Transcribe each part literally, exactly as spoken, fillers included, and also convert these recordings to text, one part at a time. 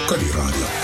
Kaliraadiot.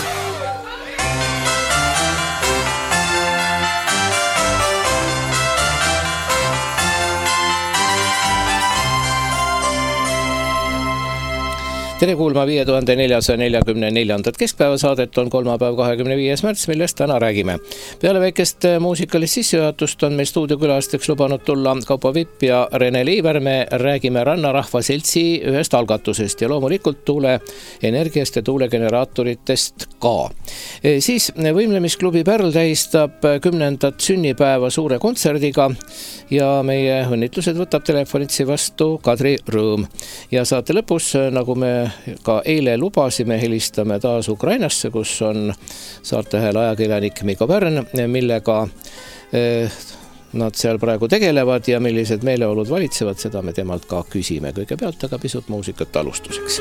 Tere kuulma viie tuhande neljasaja neljakümne neljandat keskpäeva saadet on kolmapäev kahekümne viies märts, millest täna räägime. Peale väikest muusikalist sissejuhatust on meil stuudiokülasteks lubanud tulla Kaupo Vipp ja Rene Liiver. Me räägime Rannarahva seltsi ühest algatusest ja loomulikult tuule energiast ja tuulegeneraatoritest ka. Siis võimlemisklubi Pärl tähistab kümnendat sünnipäeva suure kontserdiga ja meie õnnitlused võtab telefonitsi vastu Kadri Rõõm. Ja saate lõpus, nagu me ka eile lubasime, helistame taas Ukrainasse, kus on Saarte Hääle ajakirjanik Mikko Pärn, millega nad seal praegu tegelevad ja millised meeleolud valitsevad, seda me temalt ka küsime. Kõigepealt aga pisut muusikat alustuseks.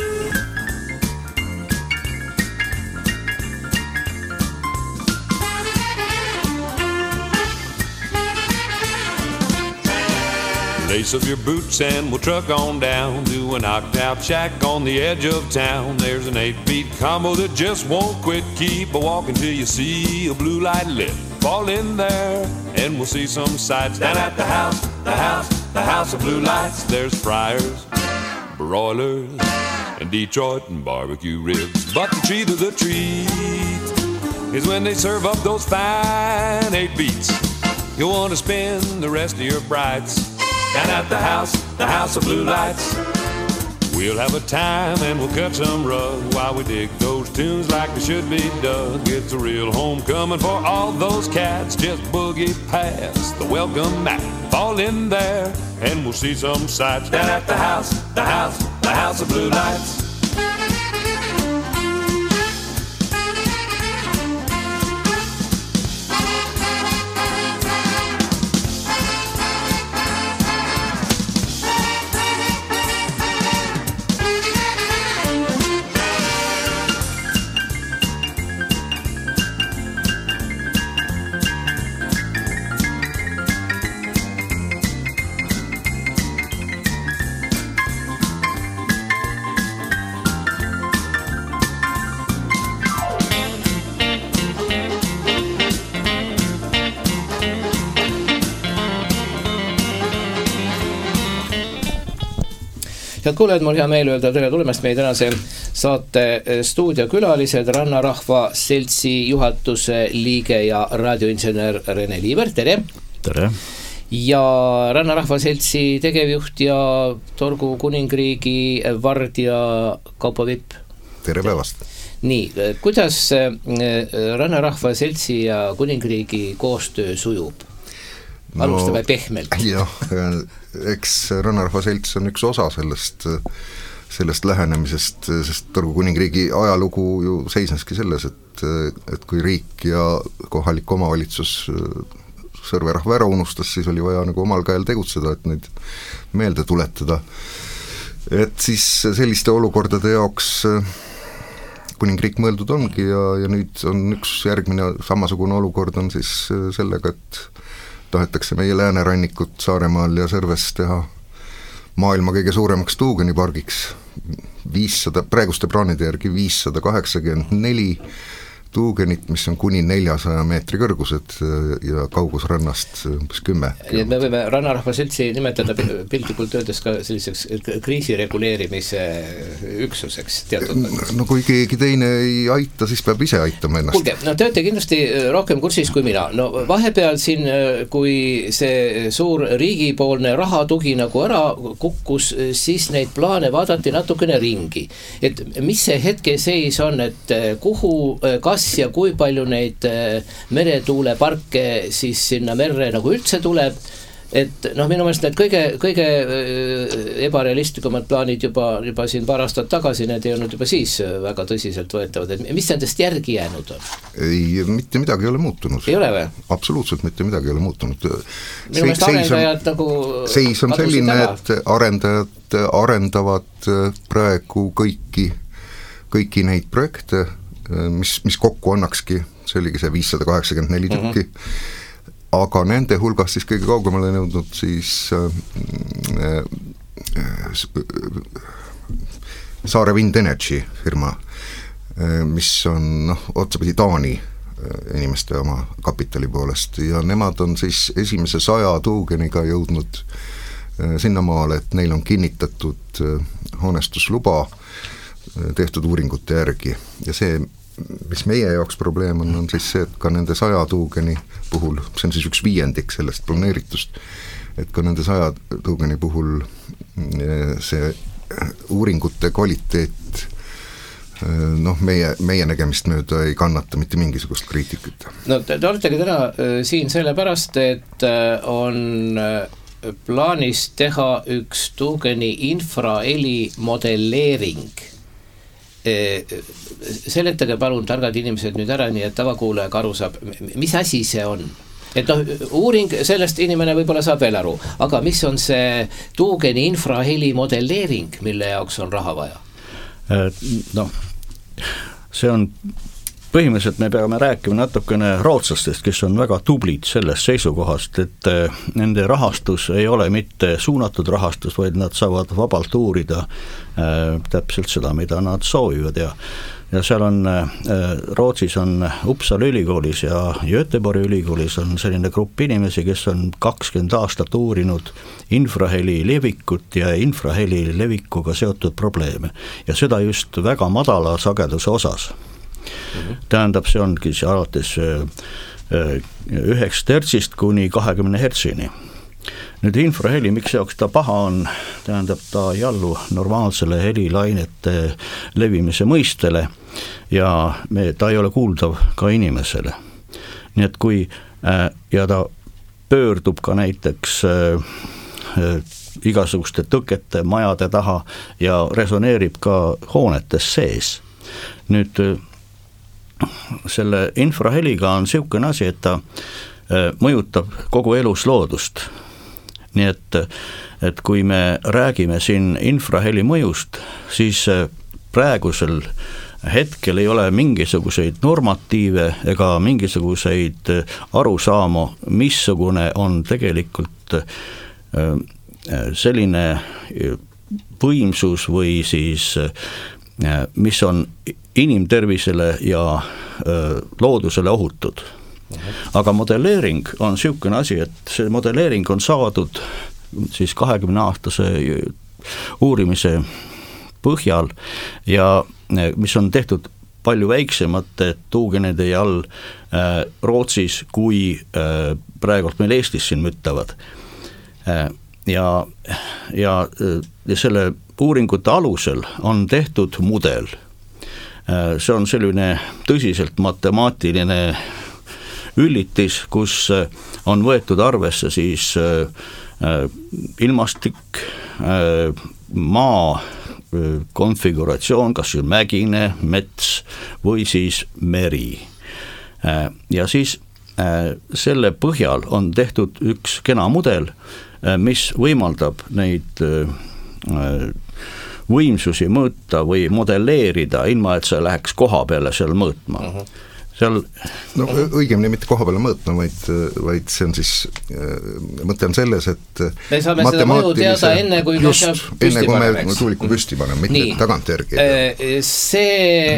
Lace up your boots and we'll truck on down to a knocked out shack on the edge of town. There's an eight-beat combo that just won't quit. Keep a walking till you see a blue light lit. Fall in there and we'll see some sights. Down at the house, the house, the house of blue lights. There's fryers, broilers, and Detroit and barbecue ribs. But the treat of the treat is when they serve up those fine eight beats. You'll want to spend the rest of your brights down at the house, the house of blue lights. We'll have a time and we'll cut some rug while we dig those tunes like they should be dug. It's a real homecoming for all those cats. Just boogie past the welcome mat. Fall in there and we'll see some sights down at the house, the house, the house of blue lights. Head kuulajad, mul hea meel öelda tere tulemast meie tänase saate stuudiokülalised, Rannarahva seltsi juhatuse liige ja raadioinsener Rene Liiver, tere! Tere! Ja Rannarahva seltsi tegevjuht ja Torgu kuningriigi vard ja Kaupo Vipp. Tere päevast! Nii, kuidas Rannarahva seltsi ja kuningriigi koostöö sujub? Alustame no, pehmelt. Jah, eks Rannarahva selts on üks osa sellest, sellest lähenemisest, sest Torgu kuningriigi ajalugu ju seisneski selles, et, et kui riik ja kohalik omavalitsus sõrverahva ära unustas, siis oli vaja nagu omal käel tegutseda, et neid meelde tuletada. Et siis selliste olukordade jaoks kuningriik mõeldud ongi ja, ja nüüd on üks järgmine samasugune olukord on siis sellega, et tahetakse meie läänerannikut Saaremaal ja Sõrves teha maailma kõige suuremaks tuugenipargiks. viissada, praeguste plaanide järgi viissada kaheksakümmend neli tuugenit, mis on kuni neljasaja meetri kõrgused ja kaugus rannast umbes kümme. Nii et me võime Rannarahva seltsi nimetada piltlikult öeldes ka selliseks kriisireguleerimise üksuseks teatud. No kui keegi teine ei aita, siis peab ise aitama ennast. Kuulge, no te olete kindlasti rohkem kursis kui mina. No vahepeal siin, kui see suur riigipoolne rahatugi nagu ära kukkus, siis neid plaane vaadati natukene ringi. Et mis see hetke seis on, et kuhu, kas ja kui palju neid meretuuleparke siis sinna merre nagu üldse tuleb, et noh, minu meelest need kõige, kõige ebarealistlikumad plaanid juba, juba siin paar aastat tagasi, need ei olnud juba siis väga tõsiselt võetavad, et mis nendest järgi jäänud on? Ei, mitte midagi ei ole muutunud. Ei ole või? Absoluutselt mitte midagi ei ole muutunud. Minu meelest arendajad nagu seis on selline, et arendajad arendavad praegu kõiki, kõiki neid projekte, mis, mis kokku annakski, see oligi see viissada kaheksakümmend neli tükki, mm-hmm. aga nende hulgas siis kõige kaugemale nõudnud siis äh, äh, Saare Wind Energy firma, mis on noh, otsapidi Taani inimeste oma kapitali poolest ja nemad on siis esimese saja tuugeniga jõudnud sinnamaale, et neil on kinnitatud hoonestusluba tehtud uuringute järgi ja see, mis meie jaoks probleem on, on siis see, et ka nende saja tuugeni puhul, see on siis üks viiendik sellest planeeritust, et ka nende saja tuugeni puhul see uuringute kvaliteet noh, meie, meie nägemist mööda ei kannata mitte mingisugust kriitikut. No te, te oletegi täna siin sellepärast, et on plaanis teha üks tuugeni infraheli modelleering. Seletage palun targad inimesed nüüd ära, nii et tavakuulajaga aru saab, mis asi see on? Et noh, uuring, sellest inimene võib-olla saab veel aru, aga mis on see tuugeni infraheli modelleering, mille jaoks on raha vaja? Noh, see on põhimõtteliselt me peame rääkima natukene rootslastest, kes on väga tublid sellest seisukohast, et nende rahastus ei ole mitte suunatud rahastus, vaid nad saavad vabalt uurida äh, täpselt seda, mida nad soovivad ja ja seal on äh, Rootsis on Uppsala ülikoolis ja Göteborgi ülikoolis on selline grupp inimesi, kes on kakskümmend aastat uurinud infraheli levikut ja infraheli levikuga seotud probleeme ja seda just väga madala sageduse osas. Mm-hmm. Tähendab, see ongi see alates üheksa hertsist kuni kahekümne hertsini. Nüüd infraheli, miks jaoks ta paha on, tähendab, ta ei allu normaalsele helilainete levimise mõistele ja me, ta ei ole kuuldav ka inimesele. Nii et kui äh, ja ta pöördub ka näiteks äh, äh, igasuguste tõkete majade taha ja resoneerib ka hoonetes sees. Nüüd äh, selle infraheliga on siukene asi, et ta äh, mõjutab kogu elusloodust. Nii et, et kui me räägime siin infraheli mõjust, siis praegusel hetkel ei ole mingisuguseid normatiive ega mingisuguseid arusaamu, missugune on tegelikult selline võimsus või siis mis on inimtervisele ja loodusele ohutud. Aga modelleering on siukene asi, et see modelleering on saadud siis kahekümne aastase uurimise põhjal ja mis on tehtud palju väiksemate tuugenide all äh, Rootsis kui äh, praegult meil Eestis siin müttavad. Äh, ja, ja, ja selle uuringute alusel on tehtud mudel. Äh, see on selline tõsiselt matemaatiline üllitis, kus on võetud arvesse siis äh, ilmastik, äh, maa äh, konfiguratsioon, kas siis mägine, mets või siis meri. Äh, ja siis äh, selle põhjal on tehtud üks kena mudel, äh, mis võimaldab neid äh, võimsusi mõõta või modelleerida, ilma et see läheks koha peale seal mõõtma. Uh-huh. Seal... No õigemini mitte koha peale mõõtma, vaid, vaid see on siis, mõte on selles, et me saame seda mõju teada enne, kui just, enne kui me tuuliku püsti paneme, mitte nii. Tagantjärgi. See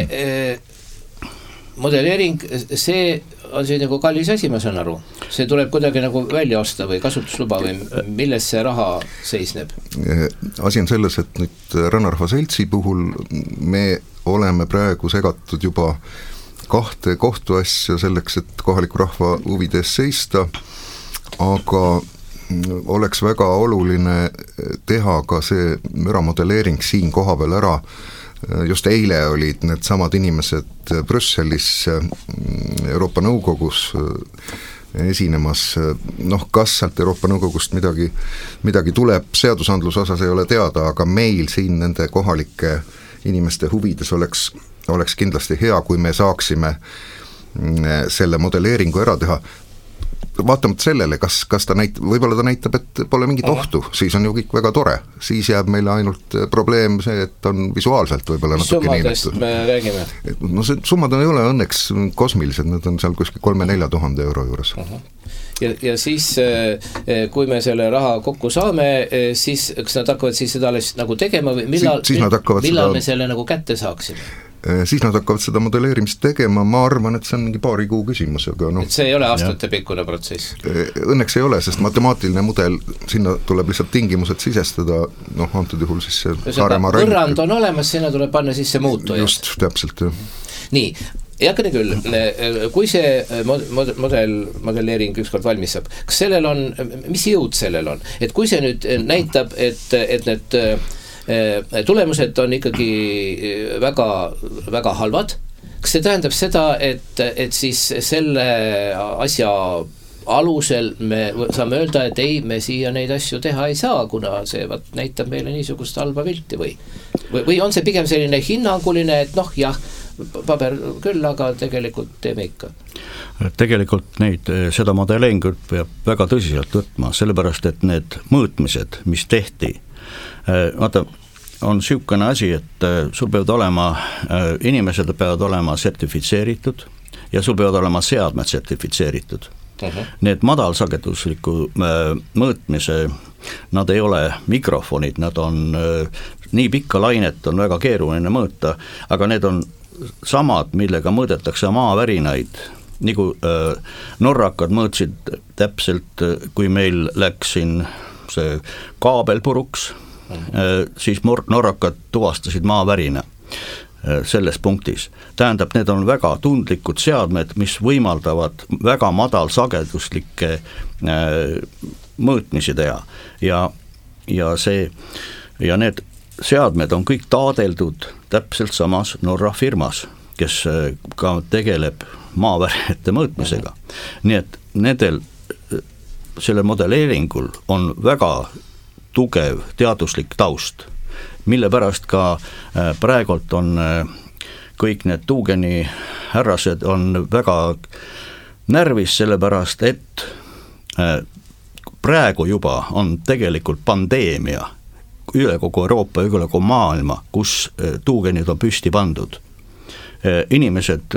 modelleering, see on see nagu kallis asi, ma saan aru. See tuleb kuidagi nagu välja osta või kasutusluba või milles see raha seisneb? Asi on selles, et nüüd Rannarahva seltsi puhul me oleme praegu segatud juba kahte kohtuasja selleks, et kohaliku rahva huvide eest seista, aga oleks väga oluline teha ka see müramodelleering siin koha peal ära. Just eile olid need samad inimesed Brüsselis Euroopa Nõukogus esinemas, noh kas sealt Euroopa Nõukogust midagi, midagi tuleb, seadusandluse osas ei ole teada, aga meil siin nende kohalike inimeste huvides oleks oleks kindlasti hea, kui me saaksime selle modelleeringu ära teha. Vaatamata sellele, kas, kas ta näitab, võib-olla ta näitab, et pole mingit ohtu, siis on ju kõik väga tore. Siis jääb meile ainult probleem see, et on visuaalselt võib-olla natuke summadest me räägime? No see summad ei ole õnneks kosmilised, need on seal kuskil kolme-nelja tuhande euro juures. Uh-huh. Ja, ja siis, kui me selle raha kokku saame, siis kas nad hakkavad siis seda alles nagu tegema või millal, siis, siis millal seda... me selle nagu kätte saaksime? siis nad hakkavad seda modelleerimist tegema, ma arvan, et see on mingi paari kuu küsimus, aga noh. Et see ei ole aastate pikkune protsess? Õnneks ei ole, sest matemaatiline mudel, sinna tuleb lihtsalt tingimused sisestada, noh, antud juhul siis see Saaremaa rannik. Võrrand on olemas, sinna tuleb panna sisse muutujad. Just, täpselt, jah. Nii, jakene küll, kui see model, modelleering ükskord valmis saab, kas sellel on, mis jõud sellel on? Et kui see nüüd näitab, et, et need tulemused on ikkagi väga, väga halvad, kas see tähendab seda, et, et siis selle asja alusel me saame öelda, et ei, me siia neid asju teha ei saa, kuna see võt, näitab meile niisugust halba pilti või? või? Või on see pigem selline hinnanguline, et noh, jah, paber küll, aga tegelikult teeme ikka? Tegelikult neid, seda modelleeringut peab väga tõsiselt võtma, sellepärast et need mõõtmised, mis tehti, vaata, on niisugune asi, et sul peavad olema, inimesed peavad olema sertifitseeritud ja sul peavad olema seadmed sertifitseeritud. Uh-huh. Need madalsagedusliku mõõtmise, nad ei ole mikrofonid, nad on nii pikka lainet, on väga keeruline mõõta, aga need on samad, millega mõõdetakse maavärinaid, nagu norrakad mõõtsid täpselt, kui meil läks siin see kaabel puruks, uh-huh. siis norrakad tuvastasid maavärina selles punktis. Tähendab, need on väga tundlikud seadmed, mis võimaldavad väga madalsageduslikke mõõtmisi teha. Ja, ja, see, ja need seadmed on kõik taadeldud täpselt samas Norra firmas, kes ka tegeleb maavärinate mõõtmisega. Nii et nendel, selle modelleeringul on väga tugev teaduslik taust, mille pärast ka praegult on kõik need tuugeni härrased on väga närvis, sellepärast et praegu juba on tegelikult pandeemia üle kogu Euroopa, üle kogu maailma, kus tuugenid on püsti pandud. Inimesed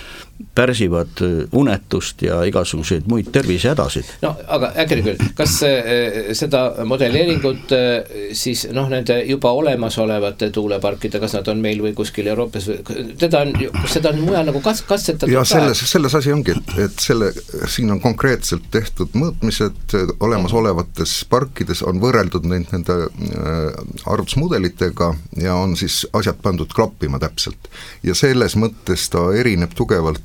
pärsivad unetust ja igasuguseid muid tervisehädasid. No, aga äkki küll, kas äh, seda modelleeringut äh, siis noh, nende juba olemasolevate tuuleparkide, kas nad on meil või kuskil Euroopas, teda on, seda on mujal nagu kas, katsetatud? Ja selles, selles asi ongi, et, et selle, siin on konkreetselt tehtud mõõtmised olemasolevates parkides, on võrreldud neid nende äh, arvutusmudelitega ja on siis asjad pandud klappima täpselt. Ja selles mõttes ta erineb tugevalt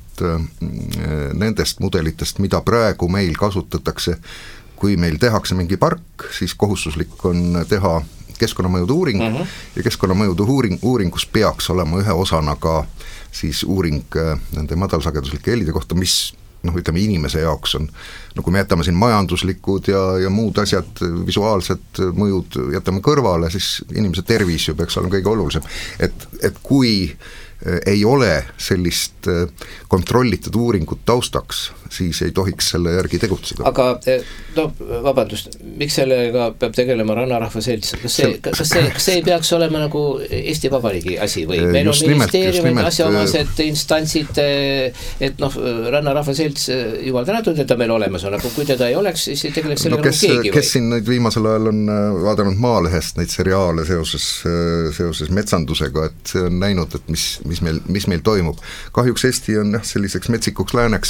nendest mudelitest, mida praegu meil kasutatakse, kui meil tehakse mingi park, siis kohustuslik on teha keskkonnamõjude uuring uh-huh. ja keskkonnamõjude uuring, uuringus peaks olema ühe osana ka siis uuring nende madalsageduslike helide kohta, mis noh, ütleme inimese jaoks on, no kui me jätame siin majanduslikud ja, ja muud asjad, visuaalsed mõjud jätame kõrvale, siis inimese tervis ju peaks olema kõige olulisem, et, et kui ei ole sellist kontrollitud uuringut taustaks, siis ei tohiks selle järgi tegutseda. Aga no vabandust, miks sellega peab tegelema Rannarahva selts? Kas see, kas see, kas see ei peaks olema nagu Eesti Vabariigi asi või? Meil on ministeeriumid, asjaomased instantsid, et noh, Rannarahva selts jumal tänatud, et ta meil olemas on, aga kui teda ei oleks, siis ei tegeleks sellega no, kes, nagu keegi või? Kes siin nüüd viimasel ajal on vaadanud Maalehest neid seriaale seoses, seoses metsandusega, et see on näinud, et mis mis meil, mis meil toimub. Kahjuks Eesti on jah, selliseks metsikuks lääneks,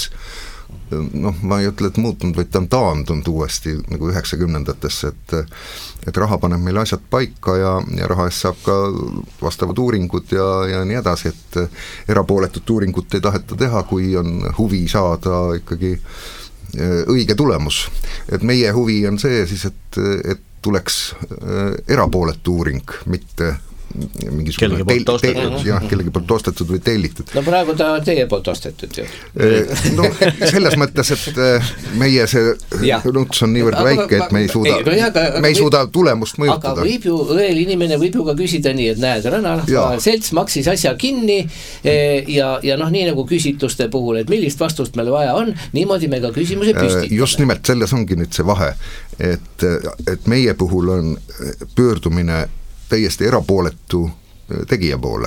noh, ma ei ütle, et muutunud, vaid ta on taandunud uuesti nagu üheksakümnendatesse, et, et raha paneb meil asjad paika ja, ja raha eest saab ka vastavad uuringud ja, ja nii edasi, et erapooletut uuringut ei taheta teha, kui on huvi saada ikkagi õige tulemus. Et meie huvi on see siis, et, et tuleks erapooletu uuring, mitte kellegi poolt ostetud. Jah, kellegi poolt ostetud või tellitud. No praegu ta on teie poolt ostetud ju. No selles mõttes, et meie see nuts on niivõrd aga, väike, et me ei suuda, ei, no jah, aga, me ei suuda tulemust mõjutada. Aga võib ju, õel inimene võib ju ka küsida nii, et näed, Rannarahva selts maksis asja kinni ja, ja noh, nii nagu küsitluste puhul, et millist vastust meil vaja on, niimoodi me ka küsimuse püstitame. Just nimelt, selles ongi nüüd see vahe, et, et meie puhul on pöördumine täiesti erapooletu tegija poole.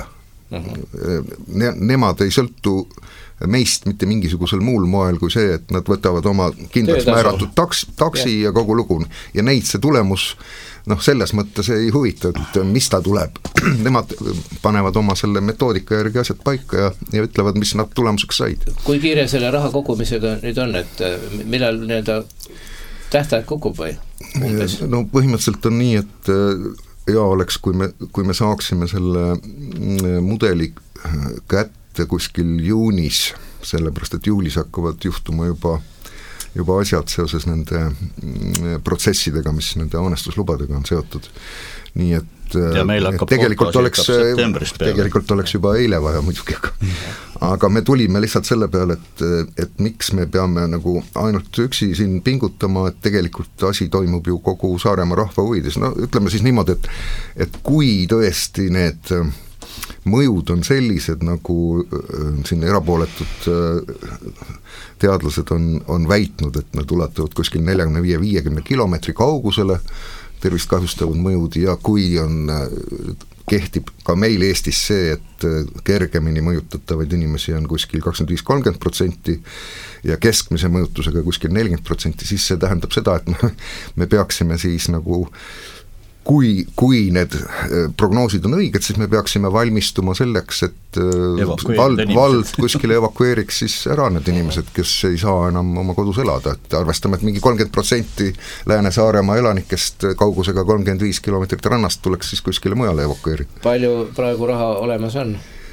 uh-huh. ne, nemad ei sõltu meist mitte mingisugusel muul moel kui see, et nad võtavad oma kindlaks määratud taks, taksi ja. ja kogu lugu ja neid see tulemus noh, selles mõttes ei huvita, et mis ta tuleb. Nemad panevad oma selle metoodika järgi asjad paika ja, ja ütlevad, mis nad tulemuseks said. Kui kiire selle raha kogumisega nüüd on, et millal nii-öelda tähtaeg kukub või? Umbes? No põhimõtteliselt on nii, et hea oleks, kui me, kui me saaksime selle mudeli kätte kuskil juunis, sellepärast et juulis hakkavad juhtuma juba, juba asjad seoses nende protsessidega, mis nende hoonestuslubadega on seotud. Nii et, et tegelikult, oleks, tegelikult oleks juba eile vaja muidugi, aga, aga me tulime lihtsalt selle peale, et, et miks me peame nagu ainult üksi siin pingutama, et tegelikult asi toimub ju kogu Saaremaa rahva huvides. No ütleme siis niimoodi, et, et kui tõesti need mõjud on sellised, nagu siin erapooletud teadlased on, on väitnud, et nad ulatuvad kuskil neljakümne viie viiekümne kilomeetri kaugusele tervist kahjustavad mõjud ja kui on, kehtib ka meil Eestis see, et kergemini mõjutatavaid inimesi on kuskil kakskümmend viis kolmkümmend protsenti ja keskmise mõjutusega kuskil nelikümmend protsenti, siis see tähendab seda, et me, me peaksime siis nagu Kui, kui need prognoosid on õiged, siis me peaksime valmistuma selleks, et vald, vald kuskile evakueeriks siis ära need inimesed, kes ei saa enam oma kodus elada, et arvestame, et mingi kolmkümmend protsenti Lääne-Saaremaa elanikest kaugusega kolmkümmend viis kilomeetrit rannast tuleks siis kuskile mujale evakueerida. Palju praegu raha olemas on?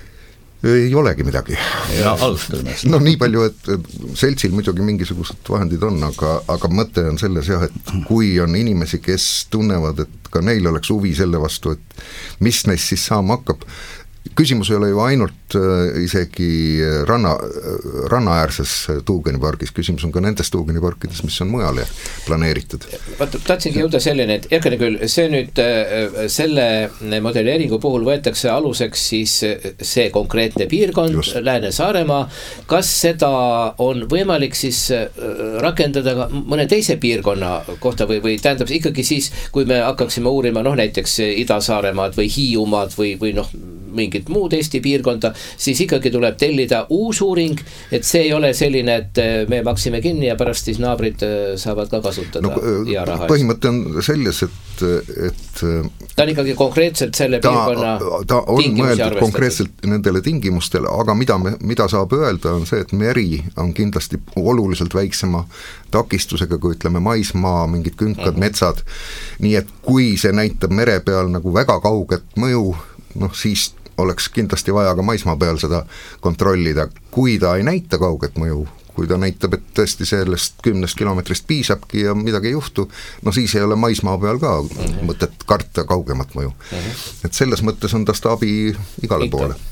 Ei olegi midagi. Ja alustame. No nii palju, et seltsil muidugi mingisugused vahendid on, aga, aga mõte on selles jah, et kui on inimesi, kes tunnevad, et ka neil oleks huvi selle vastu, et mis neist siis saama hakkab. Küsimus ei ole ju ainult äh, isegi ranna, rannaäärses tuugenipargis, küsimus on ka nendes tuugeniparkides, mis on mujale planeeritud. Vaata, tahtsingi jõuda selline, et järgmine küll, see nüüd äh, selle modelleeringu puhul võetakse aluseks siis see konkreetne piirkond, Just. Lääne-Saaremaa, kas seda on võimalik siis äh, rakendada ka mõne teise piirkonna kohta või, või tähendab ikkagi siis, kui me hakkaksime uurima noh, näiteks Ida-Saaremaad või Hiiumaad või, või noh, mingit muud Eesti piirkonda, siis ikkagi tuleb tellida uus uuring, et see ei ole selline, et me maksime kinni ja pärast siis naabrid saavad ka kasutada no, ja raha. Põhimõte on selles, et, et ta on ikkagi konkreetselt selle ta, piirkonna ta on mõeldud konkreetselt nendele tingimustele, aga mida, me, mida saab öelda on see, et meri on kindlasti oluliselt väiksema takistusega, kui ütleme maismaa, mingid künkad, mm-hmm. metsad, nii et kui see näitab mere peal nagu väga kauget mõju, noh siis oleks kindlasti vaja ka maismaa peal seda kontrollida, kui ta ei näita kauget mõju, kui ta näitab, et tõesti sellest kümnest kilomeetrist piisabki ja midagi ei juhtu, no siis ei ole maismaa peal ka mm-hmm. mõtet karta kaugemat mõju. Mm-hmm. Et selles mõttes on tast abi igale Ikka. Poole.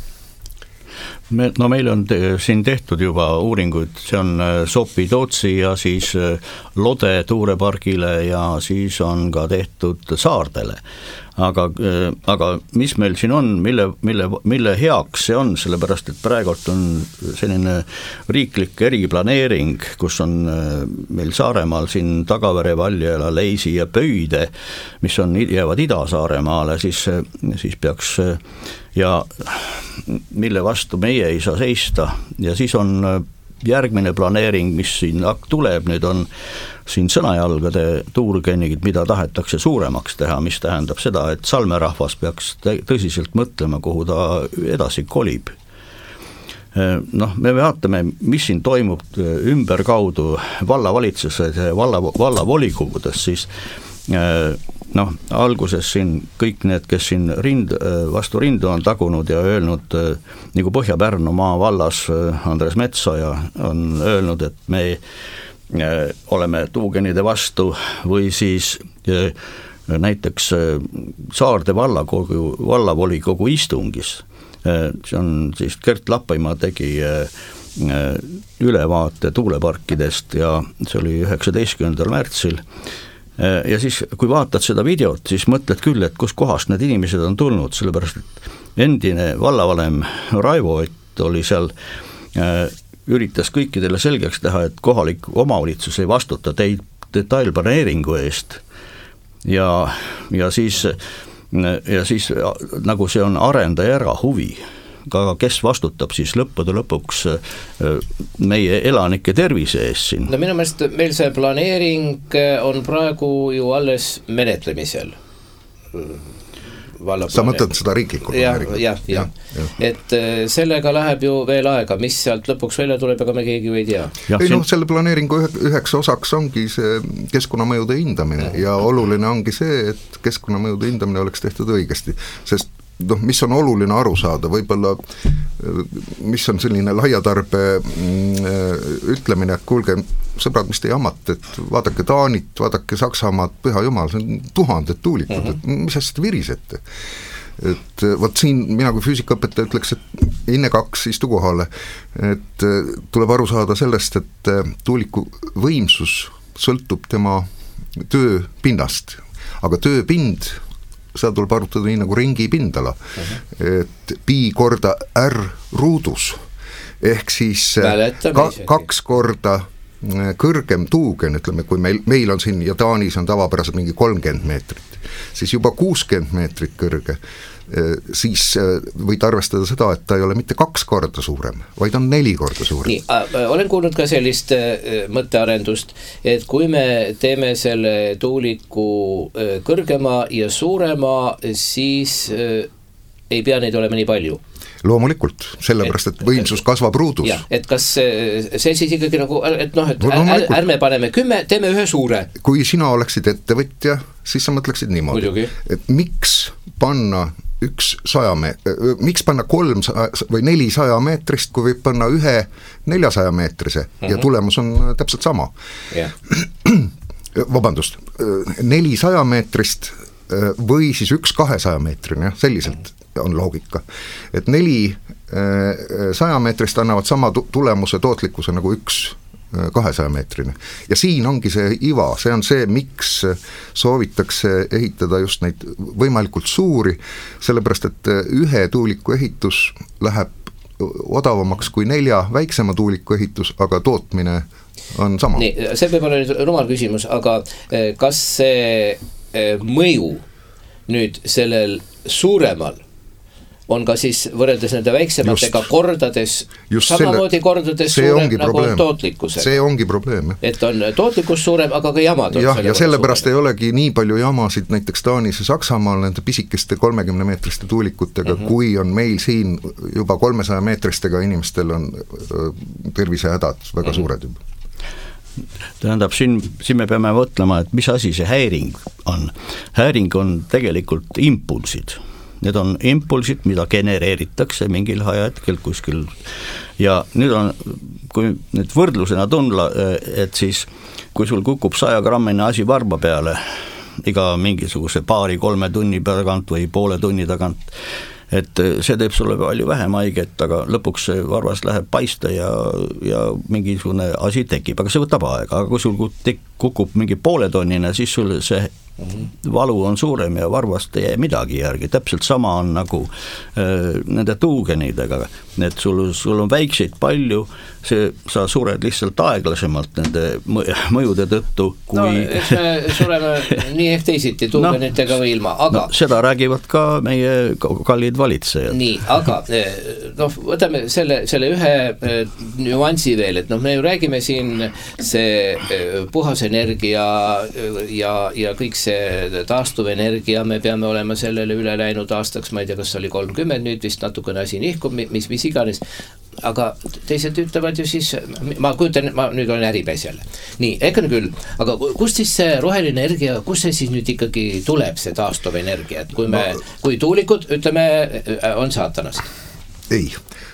Me, no meil on te, siin tehtud juba uuringuid, see on Sopi-Tootsi ja siis Lode tuurepargile ja siis on ka tehtud Saardele. Aga, aga mis meil siin on, mille, mille, mille heaks see on, sellepärast et praegult on selline riiklik eriplaneering, kus on meil Saaremaal siin Tagavere, Valjala, Leisi ja Pöide, mis on, jäävad Ida-Saaremaale, siis, siis peaks ja mille vastu meie ei saa seista ja siis on järgmine planeering, mis siin tuleb, nüüd on siin sõnajalgade tuurgenigid, mida tahetakse suuremaks teha, mis tähendab seda, et salmerahvas peaks tõsiselt mõtlema, kuhu ta edasi kolib. Noh, me vaatame, mis siin toimub ümberkaudu vallavalitsused ja valla, vallavolikogudes, siis noh, alguses siin kõik need, kes siin rind, vastu rindu on tagunud ja öelnud, nagu Põhja-Pärnu maavallas Andres Metsoja on öelnud, et me oleme tuugenide vastu või siis näiteks Saarde vallakogu, vallavolikogu istungis, see on siis Gert Lappaimaa tegi ülevaate tuuleparkidest ja see oli üheksateistkümnendal märtsil ja siis kui vaatad seda videot, siis mõtled küll, et kus kohast need inimesed on tulnud, sellepärast et endine vallavalem Raivo Ott oli seal, üritas kõikidele selgeks teha, et kohalik omavalitsus ei vastuta teid detailplaneeringu eest ja, ja siis ja siis nagu see on arendaja erahuvi aga kes vastutab siis lõppude lõpuks meie elanike tervise ees siin? No minu meelest meil see planeering on praegu ju alles menetlemisel. Sa mõtled seda riiklikku planeeringut? Jah, jah, jah. Et sellega läheb ju veel aega, mis sealt lõpuks välja tuleb, aga me keegi ei tea. Ei noh, selle planeeringu üheks osaks ongi see keskkonnamõjude hindamine ja oluline ongi see, et keskkonnamõjude hindamine oleks tehtud õigesti, sest noh, mis on oluline aru saada, võib-olla mis on selline laiatarbe ütlemine, et kuulge, sõbrad, mis te jamate, et vaadake Taanit, vaadake Saksamaad, püha jumal, see on tuhanded tuulikud, mm -hmm. et mis asjad virisete? Et võt siin mina kui füüsikaõpetaja ütleks, et inne kaks istu kohale, et tuleb aru saada sellest, et tuuliku võimsus sõltub tema tööpinnast, aga tööpind seda tuleb arutada nii nagu ringi pindala, uh-huh. et pi korda R ruudus, ehk siis ka, kaks korda kõrgem tuugen, ütleme, kui meil, meil on siin ja Taanis on tavapäraselt mingi kolmkümmend meetrit, siis juba kuuskümmend meetrit kõrge, siis võid arvestada seda, et ta ei ole mitte kaks korda suurem, vaid on neli korda suurem. Nii, äh, olen kuulnud ka sellist äh, mõttearendust, et kui me teeme selle tuuliku äh, kõrgema ja suurema, siis äh, ei pea neid olema nii palju. Loomulikult, sellepärast, et võimsus kasvab ruudus. Jah, et kas see siis ikkagi nagu, et noh, et är, ärme paneme kümme, teeme ühe suure. Kui sina oleksid ettevõtja, siis sa mõtleksid niimoodi, Muidugi. et miks panna üks saja me-, miks panna kolm või neli saja meetrist, kui võib panna ühe neljasaja meetrise uh-huh. ja tulemus on täpselt sama. Yeah. Vabandust, neli saja meetrist või siis üks kahesaja meetrine, jah, selliselt uh-huh. on loogika, et neli saja meetrist annavad sama tulemuse tootlikkuse nagu üks kahesaja meetrine. Ja siin ongi see iva, see on see, miks soovitakse ehitada just neid võimalikult suuri, sellepärast, et ühe tuuliku ehitus läheb odavamaks kui nelja väiksema tuuliku ehitus, aga tootmine on sama. Nii, see võib olla nüüd rumal küsimus, aga kas see mõju nüüd sellel suuremal on ka siis võrreldes nende väiksematega just, kordades, just samamoodi selle, kordades suurem nagu probleem. On tootlikkusega. See ongi probleem. Et on tootlikkus suurem, aga ka jamad on ja, selle ja sellepärast suurem. Ei olegi nii palju jamasid näiteks Taanis ja Saksamaal nende pisikeste kolmekümne meetriste tuulikutega, mm-hmm. kui on meil siin juba kolmesaja meetristega inimestel on tervisehädad väga mm-hmm. suured juba. Tähendab, siin, siin me peame mõtlema, et mis asi see häiring on. Häiring on tegelikult impulsid. Need on impulsid, mida genereeritakse mingil ajahetkel kuskil ja nüüd on, kui nüüd võrdlusena tundla, et siis kui sul kukub saja grammine asi varba peale iga mingisuguse paari kolme tunni tagant või poole tunni tagant, et see teeb sulle palju vähem haiget, aga lõpuks see varvas läheb paista ja, ja mingisugune asi tekib, aga see võtab aega, aga kui sul kukub mingi poole tonnine, siis sul see valu on suurem ja varvast ei jää midagi järgi, täpselt sama on nagu äh, nende tuugenidega, et sul, sul on väikseid palju, see, sa sured lihtsalt aeglasemalt nende mõjude tõttu kui... No, eks me sureme nii ehk teisiti tuugenitega no, või ilma, aga no, seda räägivad ka meie kallid valitsejad. Nii, aga noh, võtame selle, selle ühe nüansi veel, et noh, me ju räägime siin see puhas energia ja, ja kõik see taastuvenergia, me peame olema sellele üle läinud aastaks, ma ei tea, kas oli kolmkümmend, nüüd vist natukene asi nihkub, mis, mis iganes, aga teised ütlevad ju siis, ma kujutan, ma nüüd olen äripäis jälle. Nii, ega küll, aga kust siis see roheline energia, kus see siis nüüd ikkagi tuleb, see taastuvenergia, et kui me, ma... kui tuulikud, ütleme, on saatanast? Ei,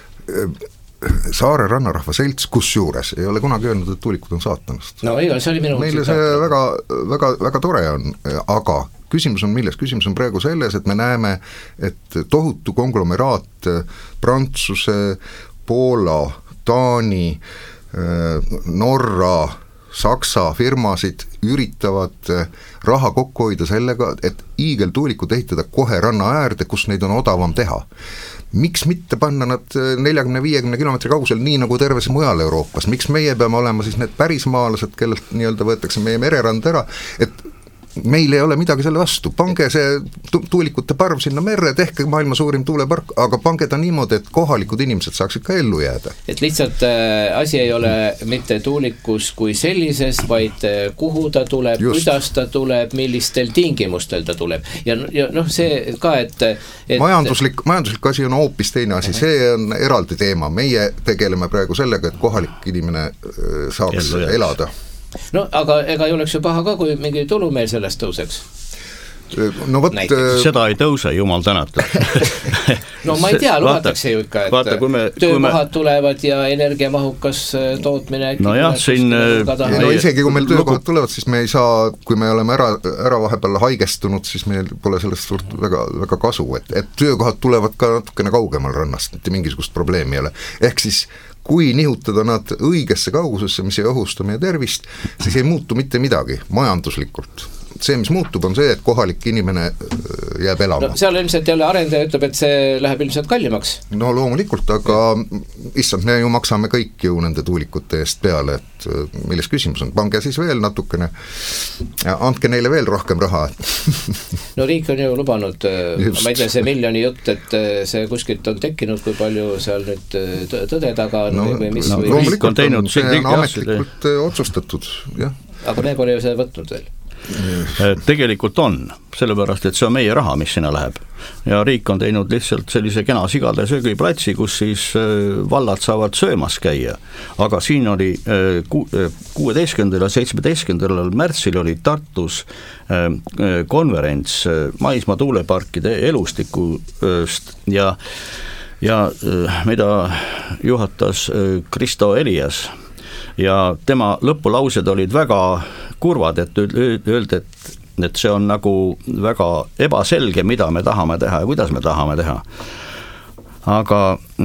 Saare rannarahva selts, kus juures ei ole kunagi öelnud, et tuulikud on saatanast. No ei ole, see oli minu meile see väga, väga, väga tore on, aga küsimus on milles? Küsimus on praegu selles, et me näeme, et tohutu konglomeraat Prantsuse, Poola, Taani, Norra, Saksa firmasid üritavad raha kokku hoida sellega, et hiigeltuulikud ehitada kohe ranna äärde, kus neid on odavam teha. Miks mitte panna nad neljakümne viiekümne kilomeetri kaugusel nii nagu terves mujal Euroopas, miks meie peame olema siis need pärismaalased, kellelt nii-öelda võetakse meie mererand ära, et meil ei ole midagi selle vastu, pange see tu- tuulikute parv sinna merre, tehke maailma suurim tuulepark, aga pange ta niimoodi, et kohalikud inimesed saaksid ka ellu jääda. Et lihtsalt äh, asi ei ole mitte tuulikus kui sellises, vaid äh, kuhu ta tuleb, Just. kuidas ta tuleb, millistel tingimustel ta tuleb ja, ja noh, see ka, et, et majanduslik, majanduslik asi on hoopis teine asi, see on eraldi teema, meie tegeleme praegu sellega, et kohalik inimene saaks Jellu, elada. No aga ega ei oleks ju paha ka, kui mingi tulu meil sellest tõuseks? No võt, seda ei tõuse, jumal tänatud. No ma ei tea, lubatakse ju ikka, et vaata, kui me, töökohad me... tulevad ja energiamahukas tootmine no jah, siin no isegi kui meil töökohad tulevad, siis me ei saa, kui me oleme ära, ära vahepeal haigestunud, siis meil pole sellest suurt väga, väga kasu, et, et töökohad tulevad ka natukene kaugemal rannast, mitte mingisugust probleemi ei ole, ehk siis kui nihutada nad õigesse kaugusesse, mis ei ohusta meie tervist, siis ei muutu mitte midagi majanduslikult. See, mis muutub, on see, et kohalik inimene jääb elama. No, seal ilmselt jälle arendaja ütleb, et see läheb ilmselt kallimaks. No loomulikult, aga issand, me ju maksame kõik ju nende tuulikute eest peale, et milles küsimus on, pange siis veel natukene, andke neile veel rohkem raha. No riik on ju lubanud, Just. ma ei tea, see miljoni jutt, et see kuskilt on tekkinud, kui palju seal nüüd tõde taga on no, või mis no, või loomulikult on, on, see on ametlikult otsustatud, jah. Aga me pole ju seda võtnud veel. Tegelikult on, sellepärast, et see on meie raha, mis sinna läheb ja riik on teinud lihtsalt sellise kena sigade söögiplatsi, kus siis vallad saavad söömas käia, aga siin oli kuueteistkümnendal ja seitsmeteistkümnendal märtsil oli Tartus konverents maismaa tuuleparkide elustikust ja, ja mida juhatas Kristo Elias ja tema lõpulaused olid väga kurvad, et öeldi, et, et see on nagu väga ebaselge, mida me tahame teha ja kuidas me tahame teha. Aga,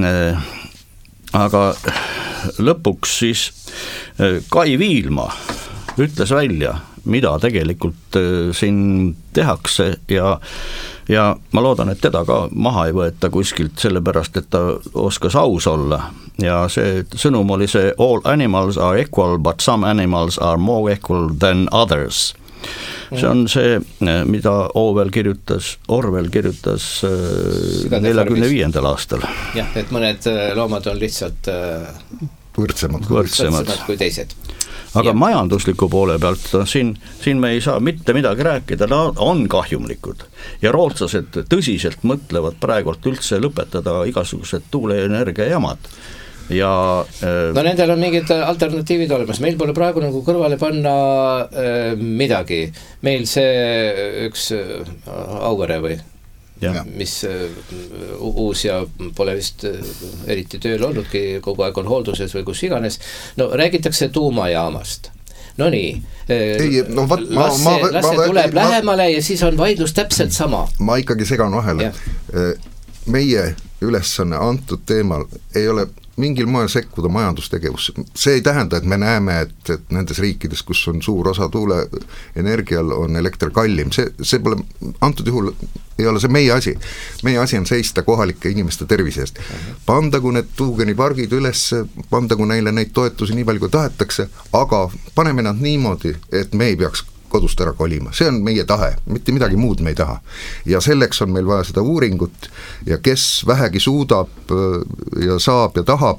aga lõpuks siis Kai Viilma ütles välja, mida tegelikult siin tehakse ja ja ma loodan, et teda ka maha ei võeta kuskilt, sellepärast, et ta oskas aus olla ja see sõnum oli see all animals are equal, but some animals are more equal than others. See on see, mida Orwell kirjutas, Orwell kirjutas neljakümne viiendal aastal. Jah, et mõned loomad on lihtsalt võrdsemad, võrdsemad. võrdsemad kui teised. Aga ja. Majandusliku poole pealt siin, siin me ei saa mitte midagi rääkida, nad on kahjumlikud ja rootslased tõsiselt mõtlevad praegult üldse lõpetada igasugused tuuleenergia jamad ja no nendel on mingid alternatiivid olemas, meil pole praegu nagu kõrvale panna äh, midagi, meil see üks äh, Auvere või Ja. mis uh, uus ja pole vist uh, eriti tööl olnudki, kogu aeg on hoolduses või kus iganes, no räägitakse tuumajaamast, no nii Ei, no, vat, ma, las see, las see tuleb ma, lähemale ja siis on vaidlus täpselt sama. Ma ikkagi segan vahele, meie ülesanne antud teemal ei ole mingil moel sekkuda majandustegevusse. See ei tähenda, et me näeme, et, et nendes riikides, kus on suur osa tuuleenergial, on elekter kallim. See, see pole, antud juhul ei ole see meie asi. Meie asi on seista kohalike inimeste tervise eest. Pandagu need tuugenipargid üles, pandagu neile neid toetusi nii palju kui tahetakse, aga paneme nad niimoodi, et me ei peaks kodust ära kolima. See on meie tahe, mitte midagi muud me ei taha. Ja selleks on meil vaja seda uuringut ja kes vähegi suudab ja saab ja tahab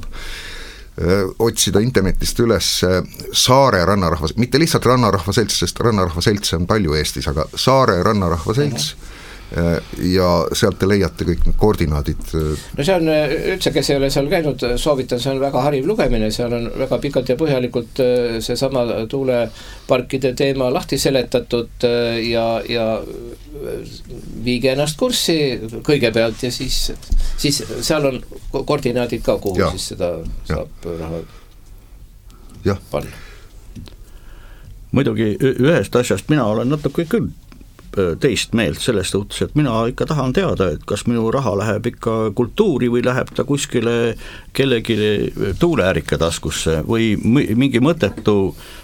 otsida internetist üles Saare rannarahva, mitte lihtsalt rannarahva selts, sest rannarahva selts on palju Eestis, aga Saare rannarahva selts ja sealt te leiate kõik need koordinaadid. No see on üldse, kes ei ole seal käinud, soovitan, see on väga hariv lugemine, seal on väga pikalt ja põhjalikult see sama tuuleparkide teema lahti seletatud ja, ja viige ennast kurssi kõigepealt ja siis, siis seal on koordinaadid ka, kuhu ja. Siis seda saab ja. Raha ja. Panna. Muidugi ühest asjast mina olen natuke küll teist meelt selles suhtes, et mina ikka tahan teada, et kas minu raha läheb ikka kultuuri või läheb ta kuskile kellegi tuuleärika taskusse või mingi mõttetu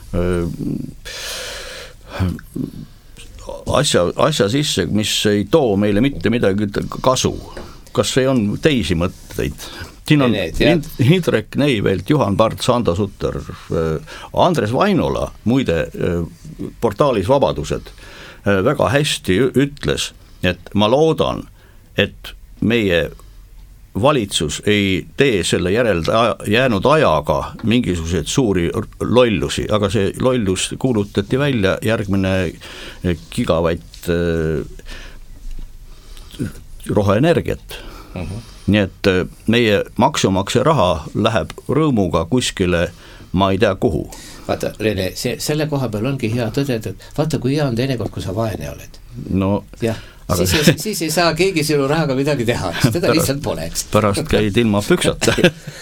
asja, asja sisse, mis ei too meile mitte midagi kasu. Kas see on teisi mõtteid? Siin on Indrek Neivelt, Juhan Parts, Ando Sutter, Andres Vainola, muide portaalis Vabadused väga hästi ütles, et ma loodan, et meie valitsus ei tee selle järelda jäänud ajaga mingisuguseid suuri lollusi, aga see lollus kuulutati välja järgmine gigavatt roheenergiat. Uh-huh. Nii et meie maksumaksja raha läheb rõõmuga kuskile, ma ei tea kuhu. Vaata, Rene, see, selle koha peal ongi hea tõdeda, et vaata, kui hea on teinekord, kui sa vaene oled. No, jah. Aga... Siis, ei, siis ei saa keegi sinu rahaga midagi teha, teda pärast, lihtsalt pole. Pärast käid ilma püksata.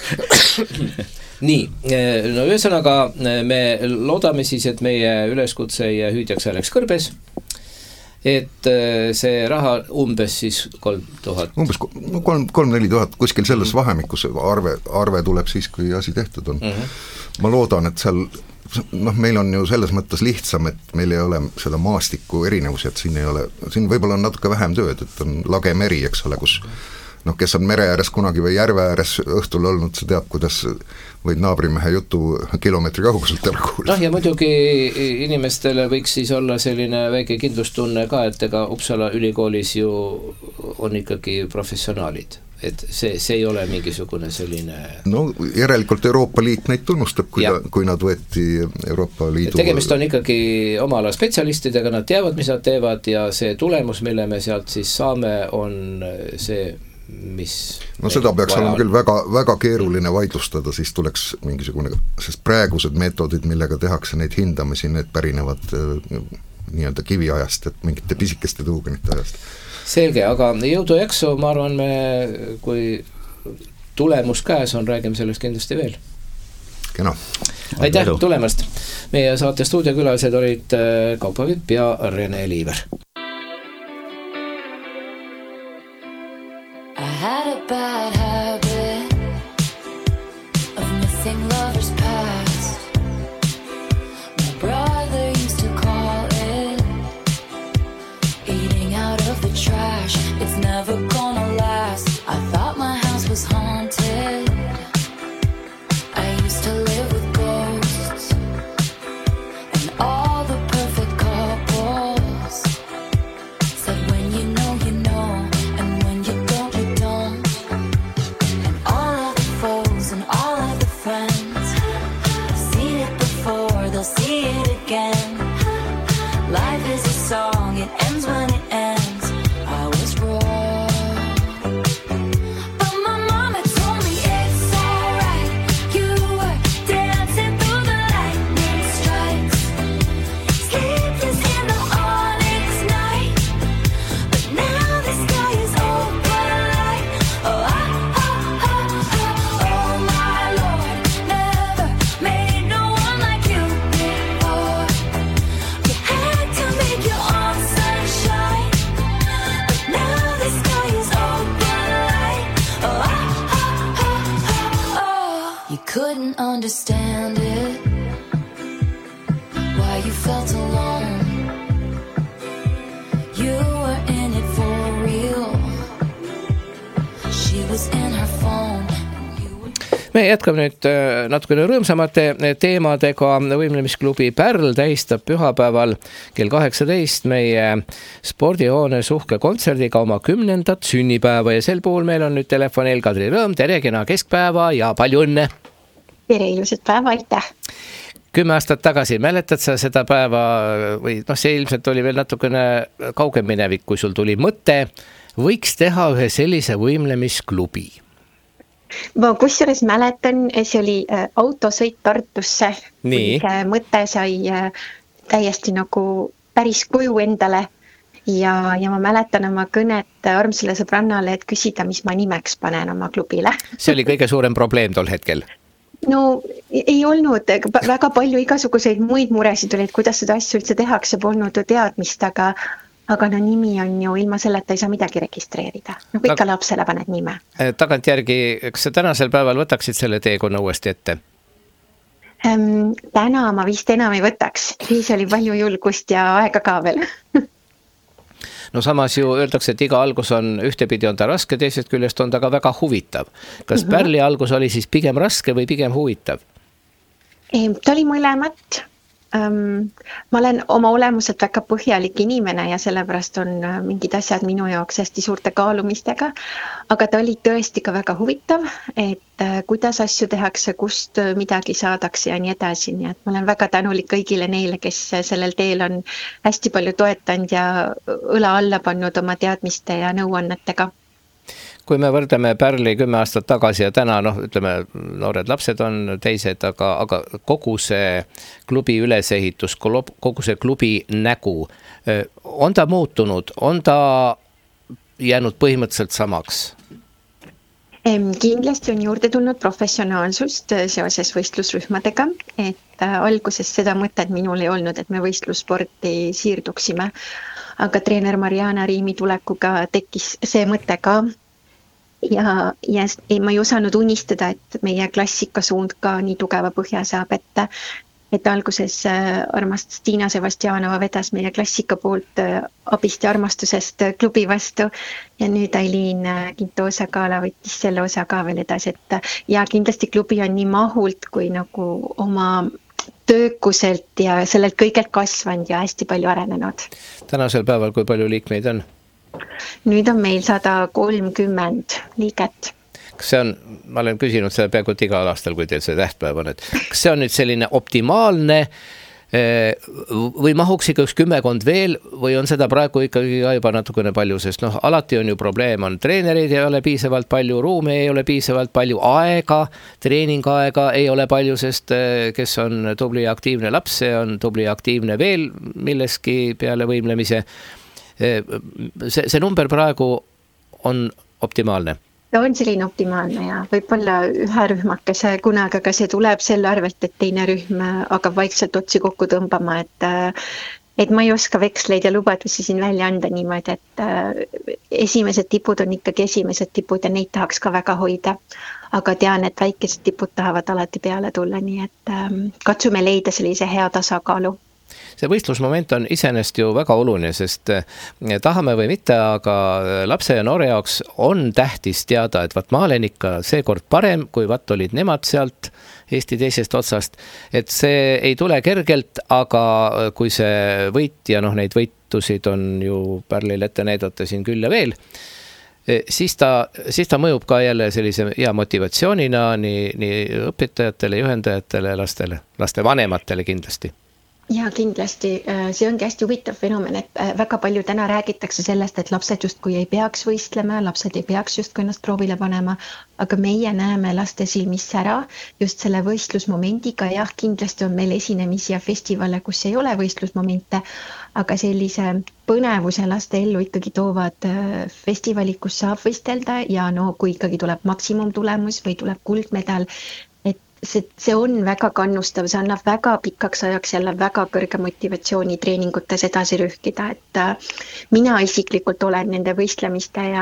Nii, no ühesõnaga me loodame siis, et meie üleskutse ja hüüdjaks oleks kõrbes, et see raha umbes siis kolm tuhat. Umbes kolm, kolm, neli tuhat, kuskil selles vahemikus arve, arve tuleb siis, kui asi tehtud on. Uh-huh. Ma loodan, et seal noh, meil on ju selles mõttes lihtsam, et meil ei ole seda maastiku erinevusi, et siin ei ole, siin võib-olla on natuke vähem tööd, et on lage meri, eks ole, kus noh, kes on mere ääres kunagi või järve ääres õhtul olnud, see teab, kuidas võid naabrimehe jutu kilomeetri kauguselt ära kuulda. Noh, ja muidugi inimestele võiks siis olla selline väike kindlustunne ka, et ega Uppsala ülikoolis ju on ikkagi professionaalid. Et see, see ei ole mingisugune selline... No järelikult Euroopa Liit neid tunnustab, kui, ta, kui nad võeti Euroopa Liidu... Tegemist on ikkagi oma ala spetsialistidega, nad teavad, mis nad teevad ja see tulemus, mille me sealt siis saame, on see, mis... No seda peaks olema küll väga, väga keeruline vaidlustada, siis tuleks mingisugune... Sest praegused meetodid, millega tehakse neid hindamisi, need pärinevad nii-öelda kiviajast, et mingite pisikeste tuugenite ajast. Selge, aga jõudu jaksu, ma arvan, me, kui tulemus käes on, räägime sellest kindlasti veel. Kena. Aitäh tulemast. Meie saate stuudiokülalised olid Kaupo Vipp ja Rene Liiver. I had a bad habit of missing lovers past. My brother used to call it eating out of the trash. It's never gonna last. I thought my house was haunted. I used to live with ghosts and all the perfect couples said when you know you know, and when you don't you don't. And all of the foes and all of the friends seen it before, they'll see it again. Life is a song, it ends when it ends. I was wrong, but my mama told me it's alright. You were dancing through the lightning strikes, sleepless in the onyx night. But now the sky is open light. Oh, ah, ah, ah, ah. Oh my Lord, never made no one like you before. You had to make your own sunshine, but now the sky is open light. Oh, ah, ah, ah, ah, oh. You couldn't understand it, why you felt alone. You were in it for real. She was in her phone and you were... Me jätkame nüüd natukene rõõmsamate teemadega. Võimlemisklubi Pärl tähistab pühapäeval kell kaheksateist meie spordihoone suhke kontserdiga oma kümnendat sünnipäeva ja sel puhul meil on nüüd telefonil Kadri Rõõm. Tere, kena keskpäeva ja palju õnne! Tere, ilusat päeva, aitäh! Kümme aastat tagasi, mäletad sa seda päeva või noh, see ilmselt oli veel natukene kaugem minevik, kui sul tuli mõte, võiks teha ühe sellise võimlemisklubi? Ma kusjuures mäletan, see oli äh, autosõit Tartusse. Nii. Mõte sai äh, täiesti nagu päris kuju endale ja, ja ma mäletan oma kõnet armsale sõbrannale, et küsida, mis ma nimeks panen oma klubile. See oli kõige suurem probleem tol hetkel. No ei olnud, väga palju igasuguseid muid muresid oli, et kuidas seda asju üldse tehakse, polnud ju teadmist, aga aga no nimi on ju, ilma selleta ei saa midagi registreerida. No kui ikka lapsele paned nime. Tagantjärgi, kas sa tänasel päeval võtaksid selle teekonna uuesti ette? Ähm, täna ma vist enam ei võtaks. Siis oli palju julgust ja aega ka veel. No samas ju öeldakse, et iga algus on, ühtepidi on ta raske, teisest küljest on ta ka väga huvitav. Kas mm-hmm. Pärli algus oli siis pigem raske või pigem huvitav? Ta oli mõlemat. ähm, ma olen oma olemuselt väga põhjalik inimene ja sellepärast on mingid asjad minu jaoks hästi suurte kaalumistega, aga ta oli tõesti ka väga huvitav, et äh, kuidas asju tehakse, kust midagi saadakse ja nii edasi, nii et ma olen väga tänulik kõigile neile, kes sellel teel on hästi palju toetanud ja õla alla pannud oma teadmiste ja nõuannetega. Kui me võrdleme Pärli kümme aastat tagasi ja täna, noh, ütleme, noored lapsed on teised, aga, aga kogu see klubi ülesehitus, kogu see klubi nägu, on ta muutunud, on ta jäänud põhimõtteliselt samaks? Kindlasti on juurde tulnud professionaalsust seoses võistlusrühmadega, et alguses seda mõtet minul ei olnud, et me võistlussporti siirduksime, aga treener Mariana Riimi tulekuga tekkis see mõte ka. Ja, ja ma ei osanud unistada, et meie klassikasuund ka nii tugeva põhja saab, et, et alguses armastas Tiina Sevastjanova vedas meie klassika poolt abist ja armastusest klubi vastu ja nüüd Ailiin Kintosa-Kaala võttis selle osa ka veel edasi, et ja kindlasti klubi on nii mahult kui nagu oma töökuselt ja sellelt kõigelt kasvanud ja hästi palju arenenud. Tänasel päeval kui palju liikmeid on? Nüüd on meil sada kolmkümmend liiget. Kas see on, ma olen küsinud seda peaaegu igal aastal, kui teil see tähtpäev on, et kas see on nüüd selline optimaalne või mahuks ikka üks kümmekond veel või on seda praegu ikkagi juba natukene palju, sest noh, alati on ju probleem, on treenerid, ei ole piisavalt palju ruumi, ei ole piisavalt palju aega, treeningaega ei ole palju, sest kes on tubli aktiivne laps, see on tubli aktiivne veel milleski peale võimlemise. See, see number praegu on optimaalne? Ta on selline optimaalne ja võib-olla ühe rühmakese kunagi, aga see tuleb selle arvelt, et teine rühm hakkab vaikselt otsi kokku tõmbama, et, et ma ei oska veksleid ja lubadusi siin välja anda niimoodi, et esimesed tipud on ikkagi esimesed tipud ja neid tahaks ka väga hoida. Aga tean, et väikesed tipud tahavad alati peale tulla, nii et katsume leida sellise hea tasakaalu. See võistlusmoment on iseenesest ju väga oluline, sest tahame või mitte, aga lapse ja noore jaoks on tähtis teada, et vaat ma olen ikka seekord parem, kui vaat olid nemad sealt Eesti teisest otsast. Et see ei tule kergelt, aga kui see võit ja noh, neid võitusid on ju Pärlil ette näidata siin küll ja veel, siis ta, siis ta mõjub ka jälle sellise hea motivatsioonina nii, nii õpetajatele, juhendajatele, lastele, laste vanematele kindlasti. Ja kindlasti, see ongi hästi huvitav fenomen, et väga palju täna räägitakse sellest, et lapsed justkui ei peaks võistlema, lapsed ei peaks justkui ennast proovile panema, aga meie näeme laste silmis ära just selle võistlusmomendiga. Jah, kindlasti on meil esinemisi ja festivale, kus ei ole võistlusmomente, aga sellise põnevuse laste ellu ikkagi toovad festivali, kus saab võistelda ja no kui ikkagi tuleb maksimumtulemus või tuleb kuldmedal, See, see on väga kannustav, see annab väga pikaks ajaks jälle väga kõrge motivatsiooni treeningutes edasi rühkida, et mina isiklikult olen nende võistlemiste ja,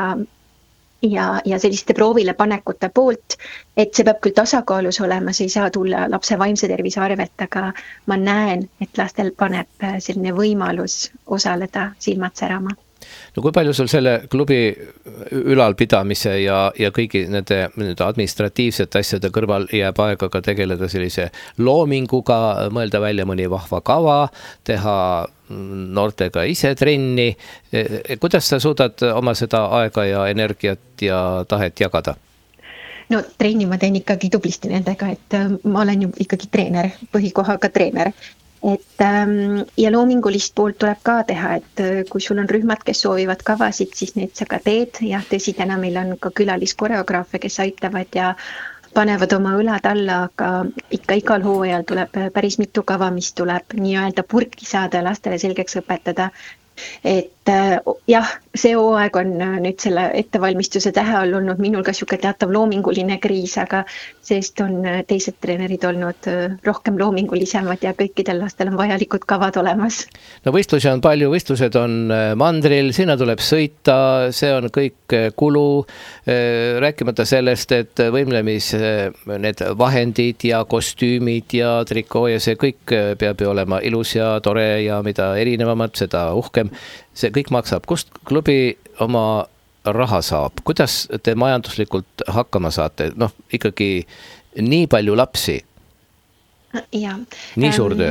ja, ja selliste proovile panekute poolt, et see peab küll tasakaalus olema, see ei saa tulla lapse vaimse tervise arvelt, aga ma näen, et lastel paneb selline võimalus osaleda silmad särama. No kui palju sul selle klubi ülalpidamise ja, ja kõigi nende, nende administratiivsete asjade kõrval jääb aega ka tegeleda sellise loominguga, mõelda välja mõni vahva kava, teha noortega ise trenni. Kuidas sa suudad oma seda aega ja energiat ja tahet jagada? No trenni ma teen ikkagi tublisti nendega, et ma olen ju ikkagi treener, põhikohaga treener. Et, ja loomingulist poolt tuleb ka teha, et kui sul on rühmad, kes soovivad kavasid, siis need sa ka teed ja tõsi, täna meil on ka külaliskoreograafe, kes aitavad ja panevad oma õlad alla, aga ikka igal hooajal tuleb päris mitu kava, mis tuleb nii-öelda purki saada ja lastele selgeks õpetada. Et jah, see hooaeg on nüüd selle ettevalmistuse tähe all olnud minul ka siuke teatav loominguline kriis, aga seest on teised treenerid olnud rohkem loomingulisemad ja kõikidel lastel on vajalikud kavad olemas. No võistlusi on palju, võistlused on mandril, sinna tuleb sõita, see on kõik kulu, rääkimata sellest, et võimlemis need vahendid ja kostüümid ja trikoo ja see kõik peab ju olema ilus ja tore ja mida erinevamad, seda uhkem. See kõik maksab. Kust klubi oma raha saab? Kuidas te majanduslikult hakkama saate? Noh, ikkagi nii palju lapsi. ja. Nii suur töö.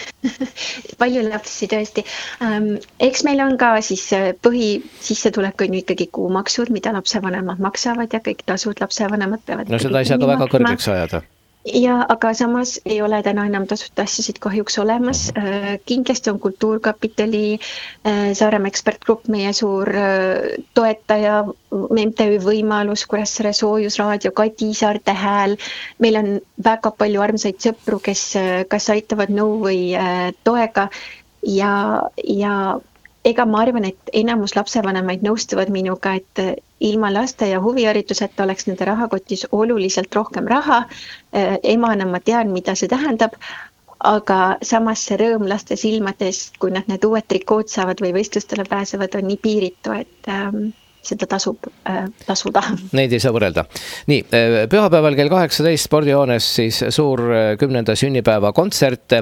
Palju lapsi tõesti. Eks meil on ka siis põhisissetulek on ju ikkagi kuumaksud, mida lapsevanemad maksavad ja kõik tasud lapsevanemad peavad. No seda ei saa ka väga kõrgeks ajada. Ja, aga samas ei ole täna enam tasuta asjasid kahjuks olemas. Kindlasti on Kultuurkapitali, Saaremaa ekspertgrupp, meie suur toetaja, M T Ü Võimalus, Kuressaare Soojusraadio, Kati Saarte Hääl. Meil on väga palju armsaid sõpru, kes kas aitavad nõu või toega ja, ja ega ma arvan, et enamus lapsevanemaid nõustuvad minuga, et ilma laste ja huviharituseta oleks nende rahakotis oluliselt rohkem raha. Emana ma tean, mida see tähendab, aga samas see rõõm laste silmades, kui nad need uued trikood saavad või võistlustele pääsevad, on nii piiritu, et ähm, seda tasub äh, tasuda. Neid ei saa võrrelda. Nii, pühapäeval kell kaheksateist spordihoones siis suur kümnenda sünnipäeva kontsert.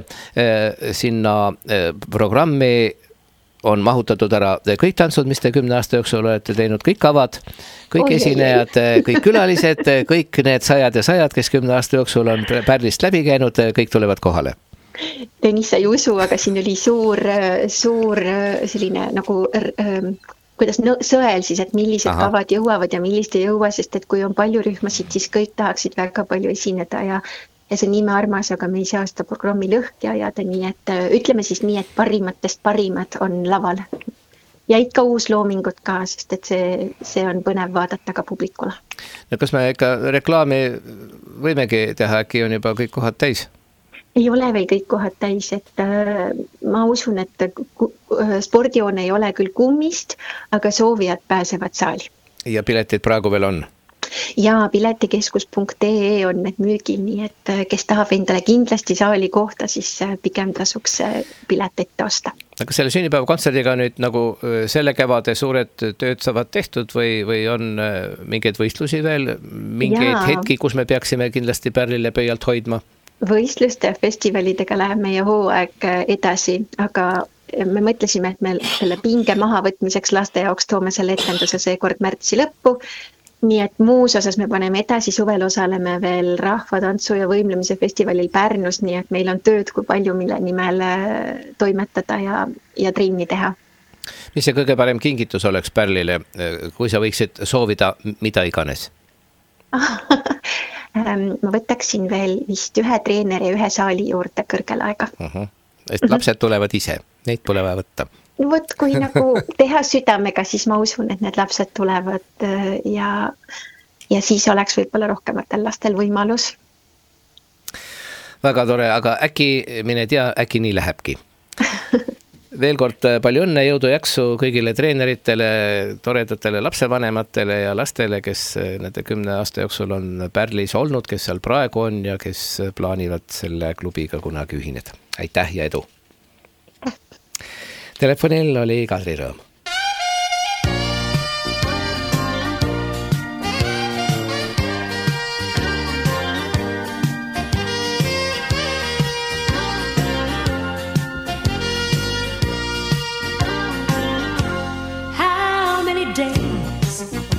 Sinna programmi on mahutatud ära kõik tantsud, mis te kümne aasta jooksul olete teinud, kõik kavad, kõik Oi, esinejad, kõik külalised, kõik need sajad ja sajad, kes kümne aasta jooksul on Pärlist läbi käinud, kõik tulevad kohale. Tõnis, sa ei usu, aga siin oli suur, suur selline nagu, kuidas sõel siis, et millised Aha. kavad jõuavad ja millist ei jõua, sest et kui on palju rühmasid, siis kõik tahaksid väga palju esineda ja Ja see on nii armas, aga me ei saa seda programmi lõhki ajada, nii et ütleme siis nii, et parimatest parimad on laval. Ja ikka uus loomingud ka, sest et see, see on põnev vaadata ka publikule. No kas me ikka reklaami võimegi teha, äkki on juba kõik kohad täis? Ei ole veel kõik kohad täis, et äh, ma usun, et spordijoon ei ole küll kummist, aga soovijad pääsevad saali. Ja piletid praegu veel on? Ja piletikeskus punkt ee on need müügil, nii et kes tahab endale kindlasti saali kohta, siis pigem tasuks piletit osta. Aga selle sünnipäeva kontserdiga nüüd nagu selle kevade suured tööd saavad tehtud või, või on mingeid võistlusi veel, mingeid ja. hetki, kus me peaksime kindlasti Pärlile pöialt hoidma? Võistluste ja festivalidega läheb meie hooaeg edasi, aga me mõtlesime, et me selle pinge maha võtmiseks laste jaoks toome selle etenduse seekord märtsi lõppu. Nii et muus osas me paneme edasi, suvel osaleme veel rahvatantsu ja võimlemise festivalil Pärnus, nii et meil on tööd kui palju, mille nimel toimetada ja, ja trenni teha. Mis see kõige parem kingitus oleks Pärlile, kui sa võiksid soovida mida iganes? Ma võtaksin veel vist ühe treeneri ja ühe saali juurde kõrgel aega. Uh-huh. Sest lapsed tulevad ise, neid pole vaja võtta. Vot kui nagu teha südamega, siis ma usun, et need lapsed tulevad ja, ja siis oleks võib-olla rohkematel lastel võimalus. Väga tore, aga äkki, mine tea, äkki nii lähebki. Veel kord palju õnne, jõudu jaksu kõigile treeneritele, toredatele lapsevanematele ja lastele, kes nende kümne aasta jooksul on Pärlis olnud, kes seal praegu on ja kes plaanivad selle klubiga kunagi ühineda. Aitäh ja edu! Telefonil oli Kadri Rõõm. How many days,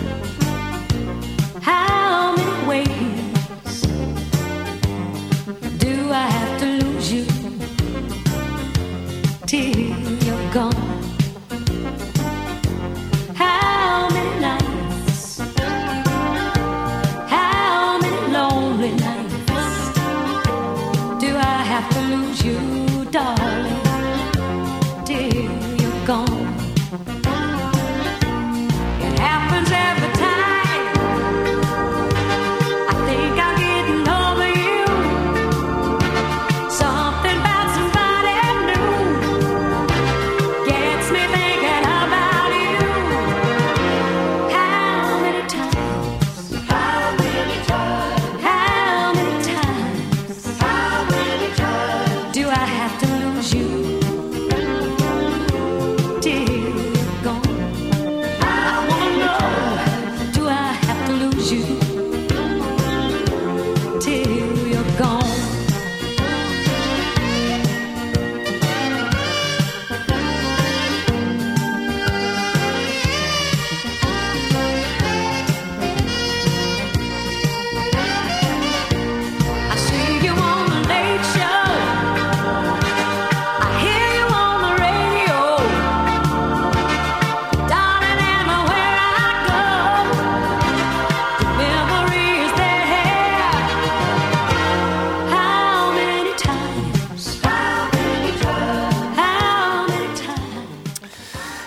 how many ways do I have to lose you till you're gone?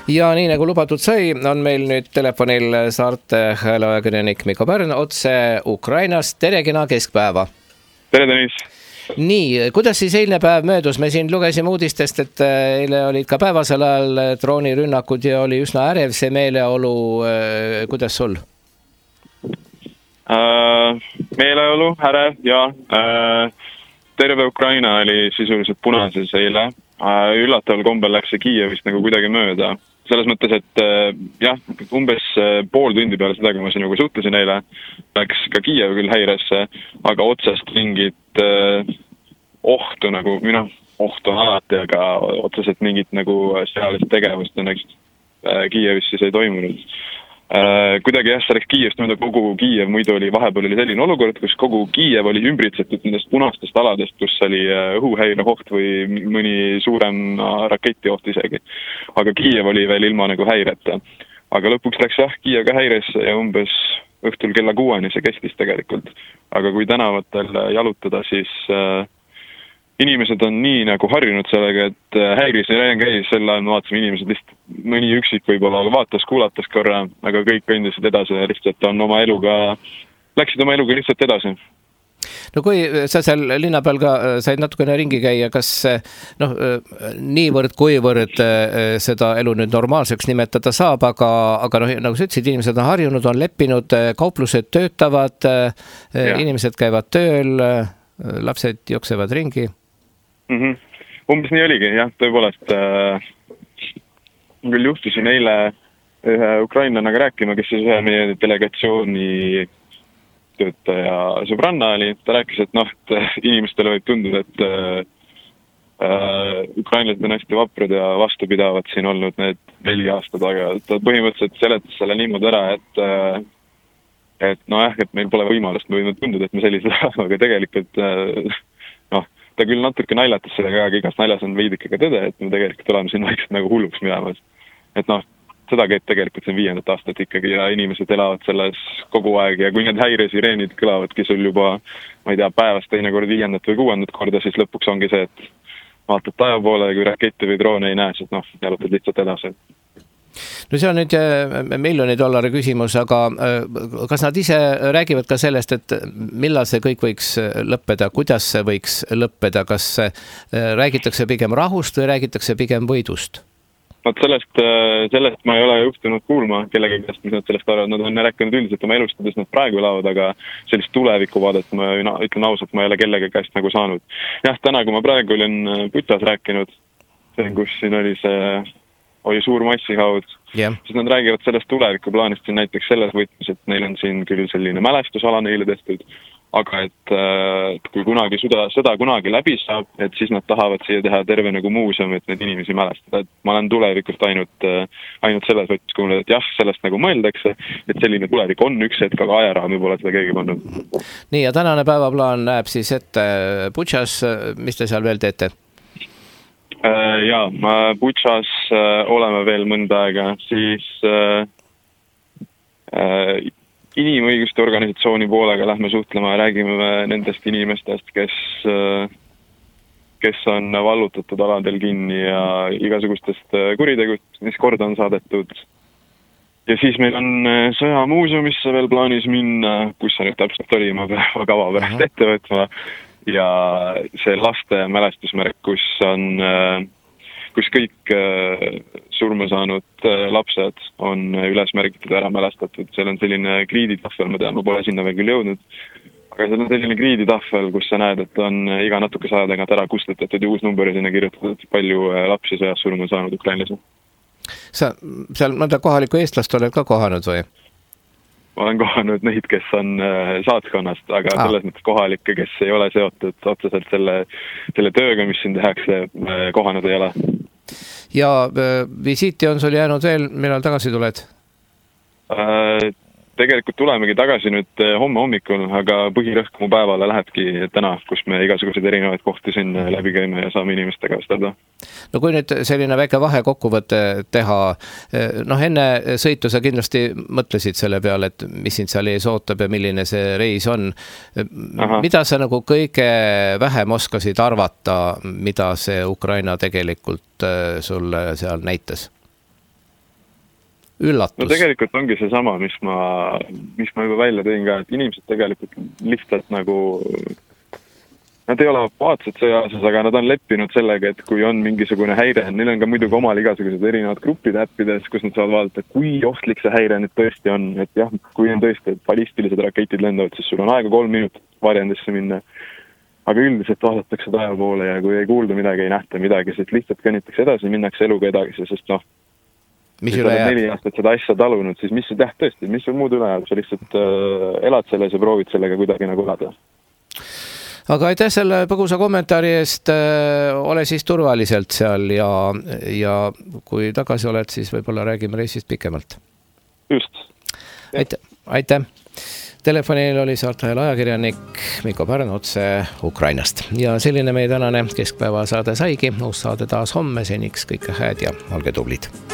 Ja nii nagu lubatud sai, on meil nüüd telefonil Saarte hääleajakirjanik Mikko Pärn otse Ukrainast. Tere, kena keskpäeva. Tere, Tõnis. Nii, kuidas siis eilne päev möödus? Me siin lugesime uudistest, et eile olid ka päevasel ajal droonirünnakud ja oli üsna ärev see meeleolu. Kuidas sul? Äh, meeleolu, ärev ja äh, terve Ukraina oli sisuliselt punases eile. Äh, üllataval kombel läks see Kiievist nagu kuidagi mööda. Selles mõttes, et äh, jah, umbes äh, pool tundi peale seda, kui ma sinuga suhtlesin eile, läks ka Kiiev küll häiresse, aga otsest mingit äh, ohtu nagu, minu ohtu on alati, aga otseselt mingit nagu sõjalist tegevust õnneks äh, Kiievis siis ei toimunud. Äh, kuidagi jah, see läks Kiievist mööda kogu Kiiev, muidu oli vahepeal oli selline olukord, kus kogu Kiiev oli ümbritsetud nendest punastest aladest, kus oli õhuhäire oht või mõni suurem raketi oht isegi. Aga Kiiev oli veel ilma nagu häireta. Aga lõpuks läks jah, Kiiev ka häiresse ja umbes õhtul kella kuueni see kestis tegelikult. Aga kui tänavatel jalutada, siis äh, inimesed on nii nagu harjunud sellega, et häiris ei käi, sel ajal me vaatasime inimesed lihtsalt mõni üksik võib-olla vaatas, kuulatas korra, aga kõik kõndisid edasi ja lihtsalt on oma eluga, läksid oma eluga lihtsalt edasi. No kui sa seal linna peal ka said natukene ringi käia, kas noh, niivõrd kuivõrd seda elu nüüd normaalseks nimetada saab, aga, aga noh, nagu sa ütlesid, inimesed on harjunud, on leppinud, kauplused töötavad, ja. Inimesed käivad tööl, lapsed jooksevad ringi. Mm-hmm. Umbes nii oligi, jah, tõepoolest äh, küll juhtusin eile ühe ukrainlanaga rääkima, kes siis ühe meie delegatsiooni töötaja sõbranna oli. Ta rääkis, et noh, et inimestele võib tunduda, et äh, ukrainlased on hästi vaprad ja vastupidavad siin olnud need neli aastat, aga ta põhimõtteliselt seletas selle niimoodi ära, et äh, et nojah, et meil pole võimalust, me võime tunduda, et me sellised oleme, aga tegelikult äh, noh, ta küll natuke naljatas sellega, aga igas naljas on veidike ka tõde, et me tegelikult oleme siin vaikselt nagu hulluks midamas. Et noh, seda käib tegelikult siin viiendat aastat ikkagi ja inimesed elavad selles kogu aeg ja kui need häiresireenid kõlavadki sul juba, ma ei tea, päevast teine kord viiendat või kuuendat korda, siis lõpuks ongi see, et vaatad taeva poole, kui rakette või droone ei näe, siis noh, jalutad lihtsalt edasi. No see on nüüd miljoni dollari küsimus, aga kas nad ise räägivad ka sellest, et millal see kõik võiks lõppeda, kuidas see võiks lõppeda, kas räägitakse pigem rahust või räägitakse pigem võidust? Nad sellest, sellest ma ei ole juhtunud kuulma kellega käest, mis nad sellest arvavad. Nad on rääkinud üldiselt oma elustades, nad praegu elavad, aga sellist tulevikku vaadet ma ütlen ausalt, ma ei ole kellega käest nagu saanud. Jah, täna, kui ma praegu olin Putas rääkinud, kus siin oli see oli suur massihaud, yeah. Siis nad räägivad sellest tuleviku plaanist siin näiteks selles võtmes, et neil on siin küll selline mälestusala neile tehtud, aga et, et kui kunagi sõda, sõda kunagi läbi saab, et siis nad tahavad siia teha terve nagu muuseum, et need inimesi mälestada. Et ma olen tulevikust ainult, ainult selles võtmes kuulnud, et jah, sellest nagu mõeldakse, et selline tulevik on üks hetk, aga ajaraami pole seda keegi pannud. Nii, ja tänane päevaplaan näeb siis ette Butšas, mis te seal veel teete? Ja, Butšas oleme veel mõnda aega, siis äh, inimõiguste organisatsiooni poolega lähme suhtlema ja räägime nendest inimestest, kes, äh, kes on vallutatud aladel kinni ja igasugustest kuritegust, mis korda on saadetud. Ja siis meil on sõjamuuseumisse veel plaanis minna, kus see nüüd täpselt oli, ma pean kava pärast ette võtma. Ja see laste mälestusmärk, kus on, kus kõik surma saanud lapsed on üles märgitud ära mälestatud. Seal on selline kriiditahvel, ma tean, ma pole sinna veel küll jõudnud, aga seal on selline kriiditahvel, kus sa näed, et on iga natuke saja tagant ära kustutatud ja uus number sinna kirjutatud, palju lapsi sõjas surma saanud ukrainlasi. Sa seal mõnda kohalikku eestlast oled ka kohanud või? Ma olen kohanud neid, kes on saatkonnast, aga ah. selles mõttes kohalikke, kes ei ole seotud otseselt selle, selle tööga, mis siin tehakse, kohanud ei ole. Ja visiiti on sul jäänud veel, millal tagasi tuled? Äh, tegelikult tulemegi tagasi nüüd homme hommikul, aga põhirõhk mu päevale lähebki täna, kus me igasugused erinevaid kohti siin läbi käime ja saame inimestega vestelda. No kui nüüd selline väike vahe kokkuvõte teha, noh enne sõitu sa kindlasti mõtlesid selle peale, et mis sind seal ees ootab ja milline see reis on. Aha. Mida sa nagu kõige vähem oskasid arvata, mida see Ukraina tegelikult sulle seal näitas? üllatus? no tegelikult ongi see sama, mis ma, mis ma juba välja tõin ka, et inimesed tegelikult lihtsalt nagu, nad ei ole apaatsed sõjases, aga nad on leppinud sellega, et kui on mingisugune häire, neil on ka muidugi omal igasugused erinevad grupid äppides, kus nad saavad vaadata, kui ohtlik see häire nüüd tõesti on, et jah, kui on tõesti, et ballistilised raketid lendavad, siis sul on aega kolm minutit varjendisse minna. Aga üldiselt vaadatakse taeva poole ja kui ei kuulda midagi, ei nähta midagi, siis lihtsalt kõnnitakse edasi, minnakse eluga edasi, sest noh, mis kui sa oled neli aastat seda asja talunud, siis mis jah tõesti, mis sul muud üle ajab, sa lihtsalt äh, elad selles ja proovid sellega kuidagi nagu elada. Aga aitäh selle põgusa kommentaari eest, ole siis turvaliselt seal ja, ja kui tagasi oled, siis võib-olla räägime reisist pikemalt. Just. Aitäh. Aitäh. Telefonil oli saartajal ajakirjanik Mikko Pärn otse Ukrainast. Ja selline meie tänane keskpäeva saade saigi. Uus saade taas homme, seniks kõike hääd ja olge tublid.